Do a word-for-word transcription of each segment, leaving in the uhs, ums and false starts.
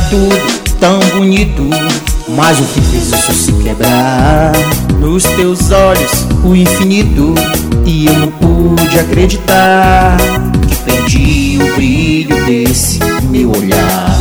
tudo tão bonito, mas o que fez isso se quebrar? Nos teus olhos o infinito, e eu não pude acreditar que perdi o brilho desse meu olhar.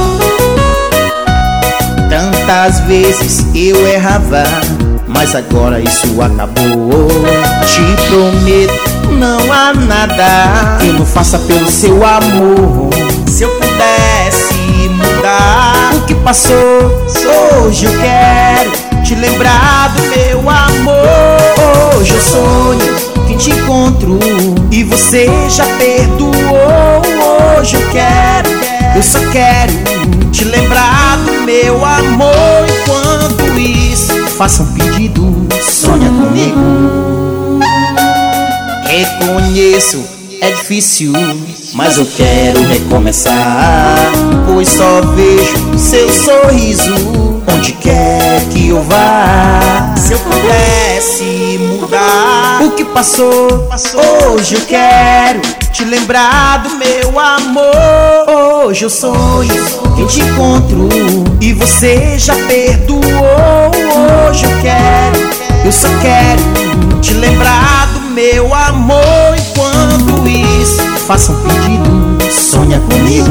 Tantas vezes eu errava, mas agora isso acabou. Te prometo, não há nada que eu não faça pelo seu amor. Se eu pudesse mudar o que passou, hoje eu quero te lembrar do meu amor. Hoje eu sonho que te encontro e você já perdoou. Hoje eu quero, eu só quero te lembrar do meu amor. Enquanto isso, faça um pedido, sonha comigo. Reconheço, é difícil, mas eu quero recomeçar, pois só vejo seu sorriso onde quer que eu vá. Se eu pudesse mudar o que passou, hoje eu quero te lembrar do meu amor. Hoje eu sonho que te encontro e você já perdoou. Hoje eu quero, eu só quero te lembrar do meu amor. Enquanto isso, faça um pedido, sonha comigo.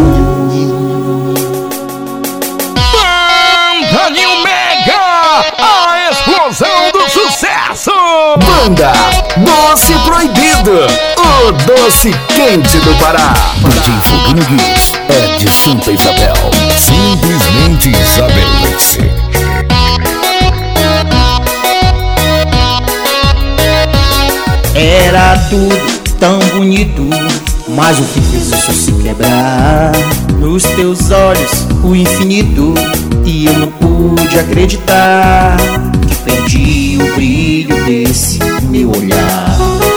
Banda New Mega, a explosão do sucesso. Banda Doce Proibido, o doce quente do Pará. D J Foguinho Guiz é de Santa Isabel, simplesmente Isabelense. Era tudo tão bonito, mas o que fez isso se quebrar? Nos teus olhos o infinito, e eu não pude acreditar que perdi o brilho desse meu olhar.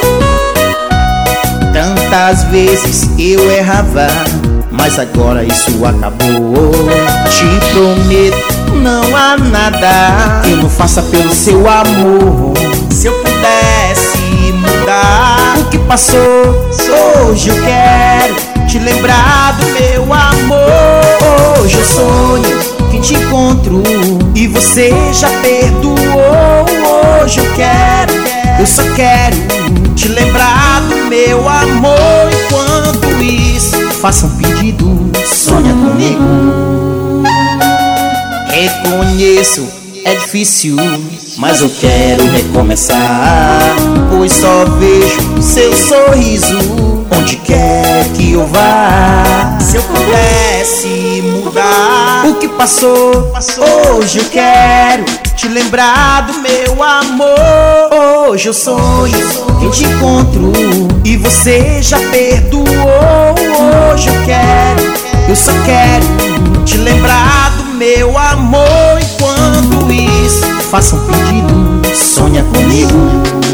Tantas vezes eu errava, mas agora isso acabou. Te prometo, não há nada que eu não faça pelo seu amor. Se eu pudesse mudar o que passou, hoje eu quero te lembrar do meu amor. Hoje eu sonho que te encontro e você já perdoou. Hoje eu quero, eu só quero te lembrar do meu amor. Enquanto isso, faça um pedido, sonha comigo. Reconheço, é difícil, mas eu quero recomeçar, pois só vejo seu sorriso onde quer que eu vá. Se eu pudesse mudar o que passou, hoje eu quero te lembrar do meu amor. Hoje eu sonho que te encontro e você já perdoou. Hoje eu quero, eu só quero te lembrar do meu amor. Enquanto isso, faça um pedido, sonha comigo.